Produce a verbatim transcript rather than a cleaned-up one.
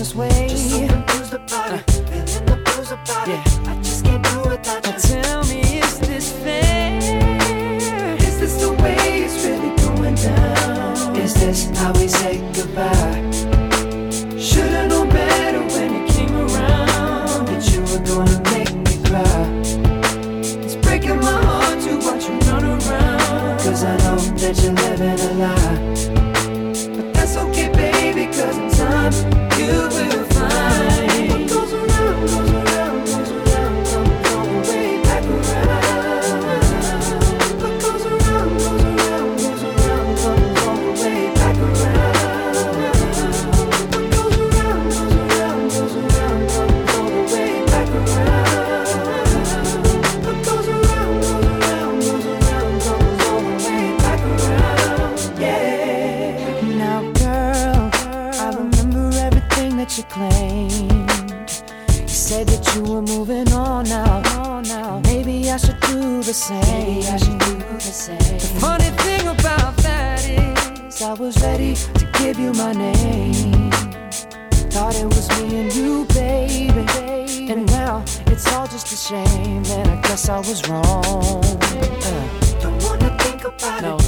this way. Just so confused about it, feeling the blues about Yeah. it. I just can't do without Now you. tell me, is this fair? Is this the way it's really going down? Is this how we say goodbye? Should've known better when you came around, that you were gonna make me cry. It's breaking my heart to watch you run around, cause I know that you're living a lie. But that's okay, baby, cause in time you will find what goes around, goes around, goes around, comes all the way back around. What goes around, goes around, goes around, comes all the way back around. What goes around, goes around, goes around, comes all the way back around. What goes around, goes around, goes around, comes all the way back around. Yeah. Now, girl, I remember everything that you claimed. You said that you were moving on now. now. Maybe I should do the same. Maybe I should do the same. The funny thing about that is, I was ready to give you my name. Thought it was me and you, baby. And now it's all just a shame, and I guess I was wrong. Uh, Don't wanna think about No. it.